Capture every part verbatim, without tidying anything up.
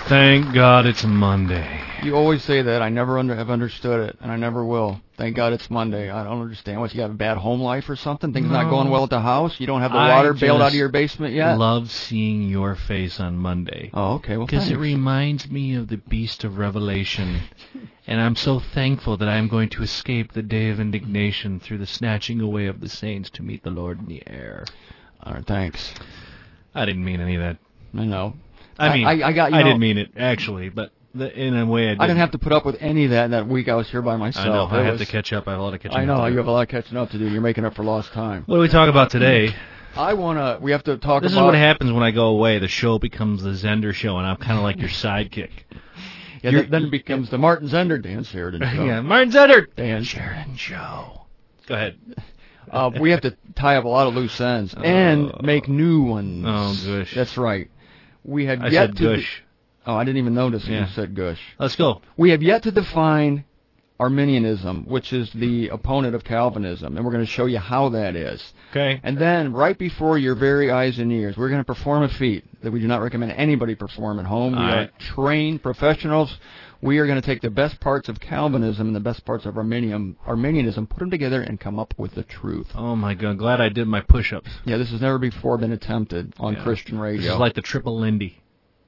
Thank God it's Monday. You always say that. I never under, have understood it, and I never will. Thank God it's Monday. I don't understand. What, you have a bad home life or something? Things No. not going well at the house? You don't have the I water bailed out of just your basement yet? love seeing your face on Monday. Oh, okay. Well, Because it thanks. reminds me of the beast of Revelation. And I'm so thankful that I am going to escape the day of indignation through the snatching away of the saints to meet the Lord in the air. All right, thanks. I didn't mean any of that. I know. I mean, I, I, got, you I know, didn't mean it, actually, but the, in a way I didn't. I didn't have to put up with any of that that week I was here by myself. I know. I It have was- to catch up. I have a lot of catching I know. up to You do. have a lot of catching up to do. You're making up for lost time. What do we talk about today? I want to... We have to talk This about... is what happens when I go away. The show becomes the Zender show, and I'm kind of like your sidekick. Yeah, You're- then, then it becomes the Martin Zender Dan Sheridan show. Yeah, Martin Zender. Dan Sheridan show. Go ahead. Uh, we have to tie up a lot of loose ends and Oh. make new ones. Oh, gush. That's right. We have I yet said to... gush. Oh, I didn't even notice that Yeah. you said gush. Let's go. We have yet to define Arminianism, which is the opponent of Calvinism, and we're going to show you how that is. Okay. And then, right before your very eyes and ears, we're going to perform a feat that we do not recommend anybody perform at home. We All are right. trained professionals. We are going to take the best parts of Calvinism and the best parts of Arminian, Arminianism, put them together, and come up with the truth. Oh, my God. Glad I did my push-ups. Yeah, this has never before been attempted on Yeah. Christian radio. This is like the triple Lindy.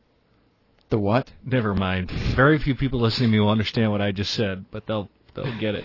The what? Never mind. Very few people listening to me will understand what I just said, but they'll they'll get it.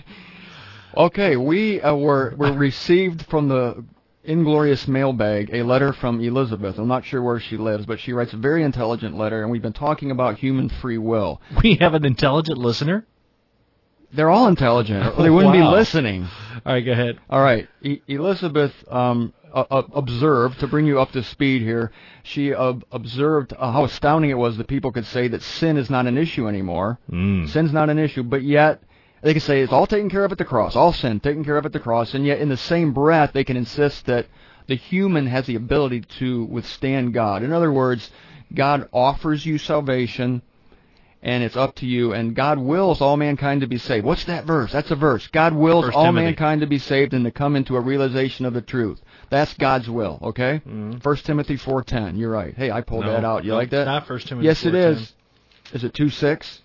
Okay, we uh, were, were received from the Inglorious mailbag a letter from Elizabeth. I'm not sure where she lives, but she writes a very intelligent letter, and we've been talking about human free will. We have an intelligent listener? They're all intelligent, or they wouldn't Wow. be listening. All right, go ahead. All right, e- Elizabeth um, uh, uh, observed, to bring you up to speed here, she uh, observed uh, how astounding it was that people could say that sin is not an issue anymore. Mm. Sin's not an issue, but yet they can say it's all taken care of at the cross, all sin taken care of at the cross, and yet in the same breath they can insist that the human has the ability to withstand God. In other words, God offers you salvation, and it's up to you, and God wills all mankind to be saved. What's that verse? That's a verse. God wills First all Timothy. mankind to be saved and to come into a realization of the truth. That's God's will, okay? Mm. First Timothy four ten, you're right. Hey, I pulled No, that out. You no, like that? It's not First Timothy. Yes, it four ten. is. Is it two six?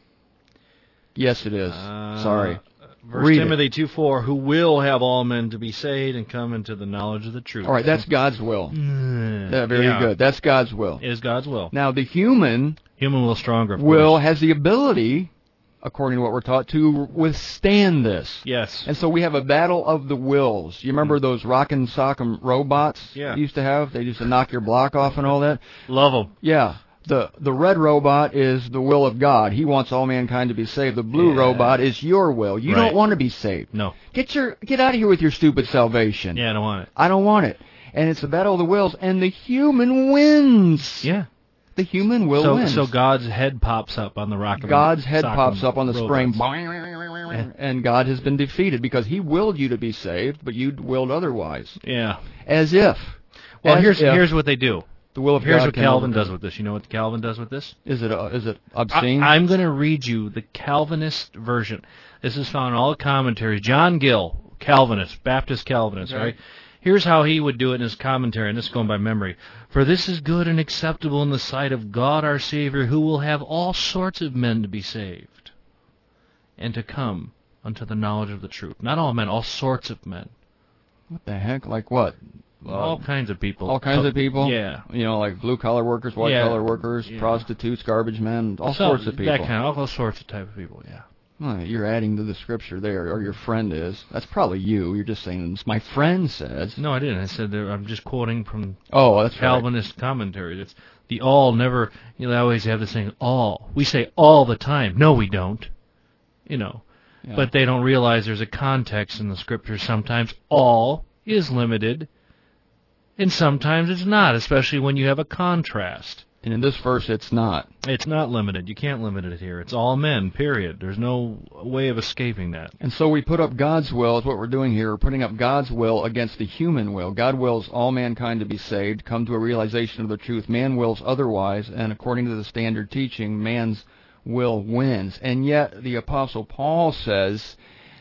Yes, it is. Uh, Sorry. First Read it. Timothy two four, who will have all men to be saved and come into the knowledge of the truth. All right, that's God's will. Mm, Yeah, very yeah. good. That's God's will. It is God's will. Now, the human Human will stronger. Of will course. has the ability, according to what we're taught, to withstand this. Yes. And so we have a battle of the wills. You remember those rockin' sock'em robots Yeah. you used to have? They used to knock your block off and all that. Love them. Yeah. The the red robot is the will of God. He wants all mankind to be saved. The blue Yeah. robot is your will. You Right. don't want to be saved. No. Get your get out of here with your stupid salvation. Yeah, I don't want it. I don't want it. And it's a battle of the wills, and the human wins. Yeah. The human will so, wins. So God's head pops up on the rock. God's head sock 'em pops up on the spring, robots. and God has been defeated because He willed you to be saved, but you willed otherwise. Yeah. As if. Well, As here's if here's what they do. the will of Here's God what can Calvin overcome. does with this. You know what Calvin does with this? Is it uh, is it obscene? I, I'm going to read you the Calvinist version. This is found in all the commentaries. John Gill, Calvinist, Baptist Calvinist, Okay. right? Here's how he would do it in his commentary, and this is going by memory. For this is good and acceptable in the sight of God our Savior, who will have all sorts of men to be saved, and to come unto the knowledge of the truth. Not all men, all sorts of men. What the heck? Like what? Uh, all kinds of people. all kinds So- of people? Yeah. You know, like blue-collar workers, Yeah. white-collar workers, Yeah. prostitutes, garbage men, all So, sorts of people. That kind of, all sorts of type of people, yeah. Well, you're adding to the scripture there, or your friend is. That's probably you. You're just saying, this. My friend says. No, I didn't. I said that I'm just quoting from Oh, that's right. Calvinist commentaries. It's the all never. You know, they always have this saying all. We say all the time. No, we don't. You know, Yeah. but they don't realize there's a context in the scriptures. Sometimes all is limited, and sometimes it's not. Especially when you have a contrast. And in this verse, it's not. It's not limited. You can't limit it here. It's all men. Period. There's no way of escaping that. And so we put up God's will, is what we're doing here. We're putting up God's will against the human will. God wills all mankind to be saved, come to a realization of the truth. Man wills otherwise, and according to the standard teaching, man's will wins. And yet, the Apostle Paul says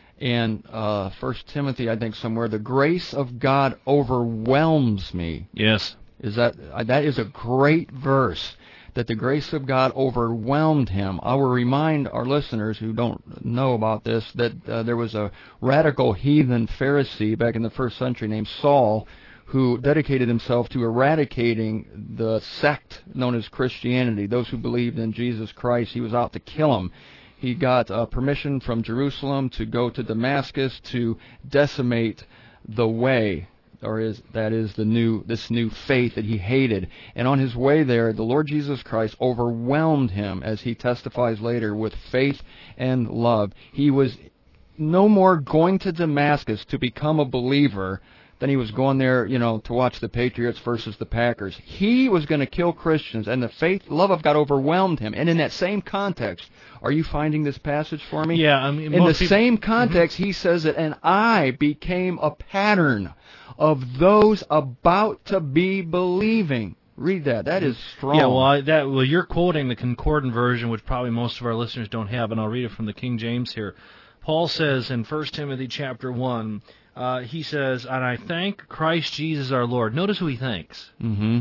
in uh, First Timothy, I think somewhere, the grace of God overwhelms me. Yes. Is that uh, that is a great verse. that the grace of God overwhelmed him. I will remind our listeners who don't know about this that uh, there was a radical heathen Pharisee back in the first century named Saul who dedicated himself to eradicating the sect known as Christianity, those who believed in Jesus Christ. He was out to kill them. He got uh, permission from Jerusalem to go to Damascus to decimate the way, or is that is the new this new faith that he hated. And on his way there, the Lord Jesus Christ overwhelmed him, as he testifies later, with faith and love. He was no more going to Damascus to become a believer than he was going there, you know, to watch the Patriots versus the Packers. He was going to kill Christians, and the faith, love of God overwhelmed him. And in that same context, are you finding this passage for me? Yeah, I mean, in the people, same context, mm-hmm. he says it, and I became a pattern of those about to be believing. Read that. That is strong. Yeah, well, I, that well, you're quoting the Concordant version, which probably most of our listeners don't have, and I'll read it from the King James here. Paul says in First Timothy chapter one, uh, he says, "And I thank Christ Jesus our Lord." Notice who he thanks. Mm-hmm.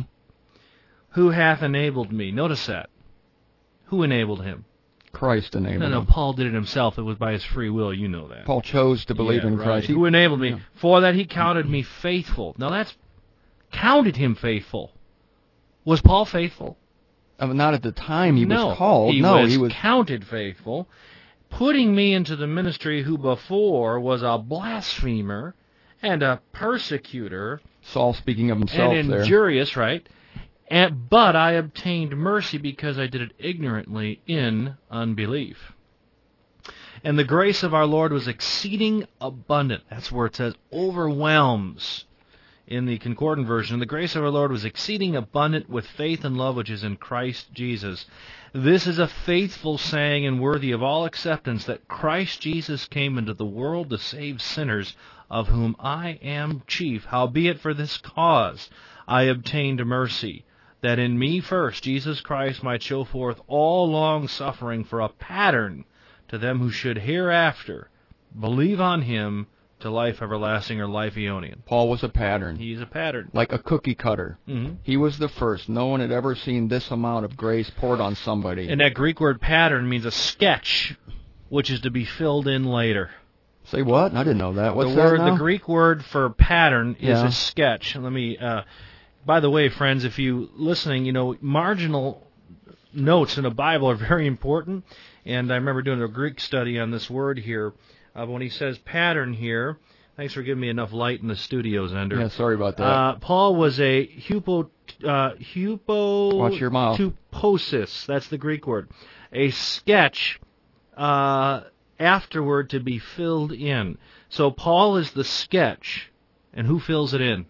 Who hath enabled me. Notice that. Who enabled him? Christ enabled him. No, no, him. Paul did it himself. It was by his free will. You know that. Paul chose to believe yeah, in right. Christ. He, Who enabled me? Yeah. For that he counted me faithful. Now that's counted him faithful. Was Paul faithful? Uh, not at the time he no, was called. He no, was he was counted faithful, putting me into the ministry who before was a blasphemer and a persecutor. Saul speaking of himself and there. injurious, right? And, but I obtained mercy because I did it ignorantly in unbelief. And the grace of our Lord was exceeding abundant. That's where it says overwhelms in the Concordant version. The grace of our Lord was exceeding abundant with faith and love which is in Christ Jesus. This is a faithful saying and worthy of all acceptance, that Christ Jesus came into the world to save sinners, of whom I am chief. Howbeit for this cause I obtained mercy, that in me first Jesus Christ might show forth all long suffering for a pattern to them who should hereafter believe on him to life everlasting or life aeonian. Paul was a pattern. He's a pattern. Like a cookie cutter. Mm-hmm. He was the first. No one had ever seen this amount of grace poured on somebody. And that Greek word pattern means a sketch, which is to be filled in later. Say what? I didn't know that. What's the that word, now? The Greek word for pattern is yeah. a sketch. Let me... Uh, by the way, friends, if you listening, you know, marginal notes in a Bible are very important. And I remember doing a Greek study on this word here. Uh, when he says pattern here, thanks for giving me enough light in the studio, Zender. Yeah, sorry about that. Uh, Paul was a hupo, uh, hupo Watch your mouth. Tuposis, that's the Greek word. A sketch uh, afterward to be filled in. So Paul is the sketch, and who fills it in?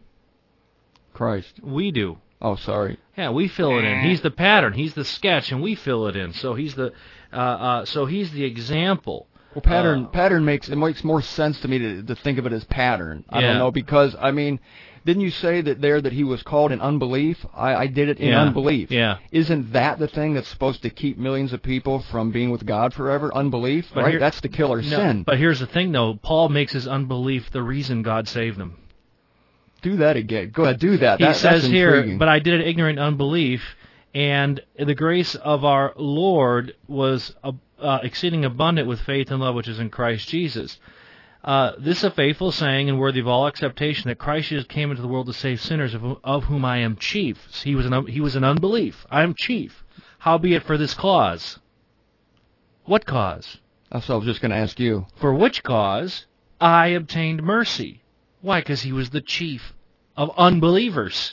Christ. We do. Oh, sorry. Yeah, we fill it in. He's the pattern. He's the sketch, and we fill it in. So he's the, uh, uh, so he's the example. Well, pattern uh, pattern makes it makes more sense to me to to think of it as pattern. I yeah. don't know, because I mean, didn't you say that there that he was called in unbelief? I, I did it in yeah. unbelief. Yeah. Isn't that the thing that's supposed to keep millions of people from being with God forever? Unbelief, but right? Here, that's the killer no, sin. But here's the thing, though. Paul makes his unbelief the reason God saved him. Do that again. Go ahead, do that. He that says that's here, intriguing. but I did it ignorant unbelief, and the grace of our Lord was uh, uh, exceeding abundant with faith and love which is in Christ Jesus. Uh, this is a faithful saying and worthy of all acceptation, that Christ Jesus came into the world to save sinners, of, of whom I am chief. So he was an he was an unbelief. I am chief. Howbeit for this cause. What cause? That's what I was just going to ask you. For which cause I obtained mercy. Why? Because he was the chief of unbelievers.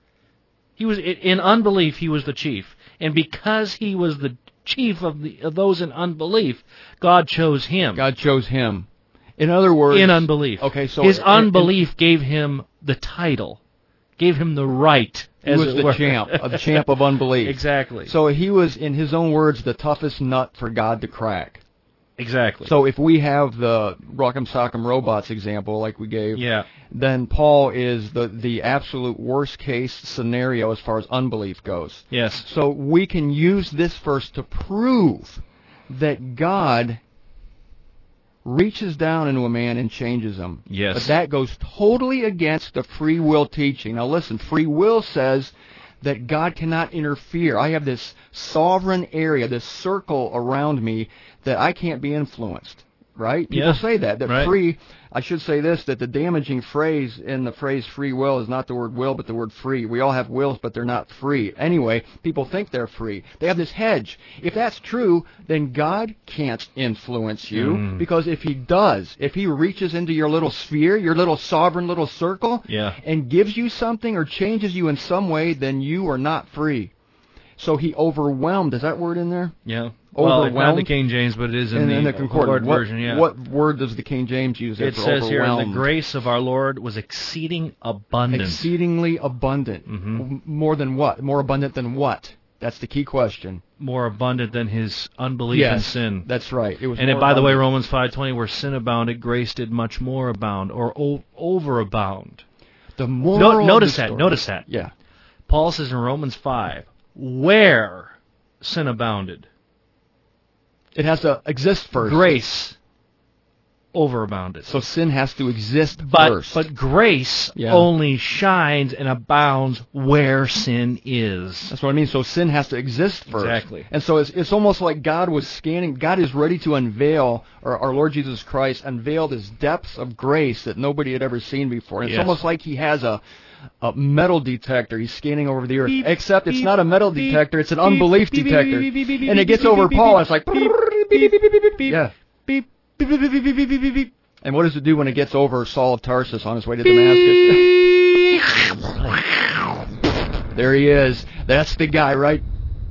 He was in unbelief. He was the chief, and because he was the chief of the of those in unbelief, God chose him. God chose him. In other words, in unbelief. Okay, so his in, unbelief in, gave him the title, gave him the right. He as was it the were. champ, the champ of unbelief. Exactly. So he was, in his own words, the toughest nut for God to crack. Exactly. So if we have the Rock'em Sock'em Robots example, like we gave, yeah. then Paul is the the absolute worst case scenario as far as unbelief goes. Yes. So we can use this verse to prove that God reaches down into a man and changes him. Yes. But that goes totally against the free will teaching. Now listen, free will says that God cannot interfere. I have this sovereign area, this circle around me that I can't be influenced. Right? People Yeah. say that. That Right. free, I should say this, that the damaging phrase in the phrase free will is not the word will, but the word free. We all have wills, but they're not free. Anyway, people think they're free. They have this hedge. If that's true, then God can't influence you, Mm. because if He does, if He reaches into your little sphere, your little sovereign little circle, Yeah. and gives you something or changes you in some way, then you are not free. So He overwhelmed. Is that word in there? Yeah. Well, it's not in the Overwhelmed? King James, but it is in, in, the, in the concordance Lord what, version. Yeah. What word does the King James use there It for says here, overwhelmed? the grace of our Lord was exceeding abundant. Exceedingly abundant. Mhm. M- More than what? More abundant than what? That's the key question. More abundant than his unbelief yes, and sin. that's right. It was. And more then, by the way, abundant. Romans five twenty, where sin abounded, grace did much more abound, or o- overabound. the moral No, of notice the that. story- Notice that. Yeah. Paul says in Romans five, where sin abounded, It has to exist first. grace overabounded. So sin has to exist But first. but grace Yeah. only shines and abounds where sin is. That's what I mean. So sin has to exist first. Exactly. And so it's it's almost like God was scanning. God is ready to unveil, or our Lord Jesus Christ unveiled His depths of grace that nobody had ever seen before. And it's Yes. almost like He has a a metal detector. He's scanning over the earth. Beep, Except it's beep, not a metal beep, detector. It's an beep, unbelief beep, beep, detector. beep, beep, beep, beep, And it beep, gets beep, over beep, Paul. beep, And it's like. beep, beep, beep, beep, beep, beep, Yeah. beep, beep, beep, beep, beep, beep, beep, beep, beep. And what does it do when it gets over Saul of Tarsus on his way to Damascus? There he is. That's the guy, right?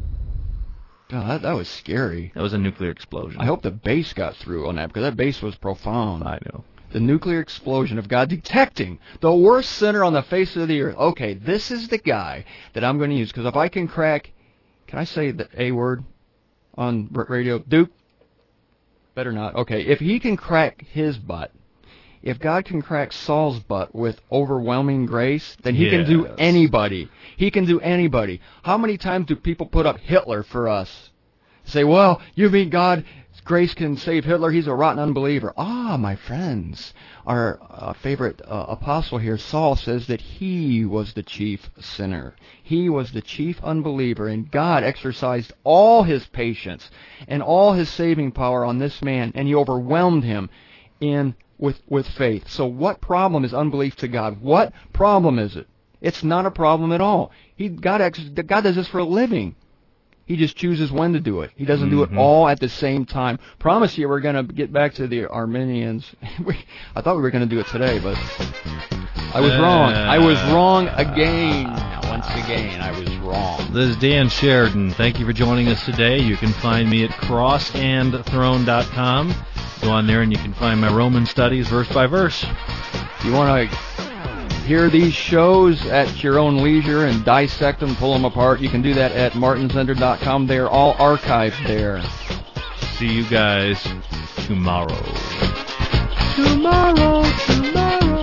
God, that, that was scary. That was a nuclear explosion. I hope the bass got through on that, because that bass was profound. I know. The nuclear explosion of God detecting the worst sinner on the face of the earth. Okay, this is the guy that I'm going to use, because if I can crack, can I say the A word on r- radio? Duke? Better not. Okay, if he can crack his butt, if God can crack Saul's butt with overwhelming grace, then He can do Yes. anybody. He can do anybody. How many times do people put up Hitler for us? Say, well, you mean God, grace can save Hitler? He's a rotten unbeliever. Ah, my friends, our uh, favorite uh, apostle here, Saul, says that he was the chief sinner. He was the chief unbeliever, and God exercised all His patience and all His saving power on this man, and He overwhelmed him in with with faith. So what problem is unbelief to God? What problem is it? It's not a problem at all. He God ex, God does this for a living. He just chooses when to do it. He doesn't do it Mhm. all at the same time. Promise you, we're going to get back to the Arminians. We- I thought we were going to do it today, but I was wrong. I was wrong again. Once again, I was wrong. This is Dan Sheridan. Thank you for joining us today. You can find me at cross and throne dot com. Go on there and you can find my Roman studies verse by verse. You want to hear these shows at your own leisure and dissect them, pull them apart, you can do that at martin zender dot com. They're all archived there. See you guys tomorrow. Tomorrow, tomorrow.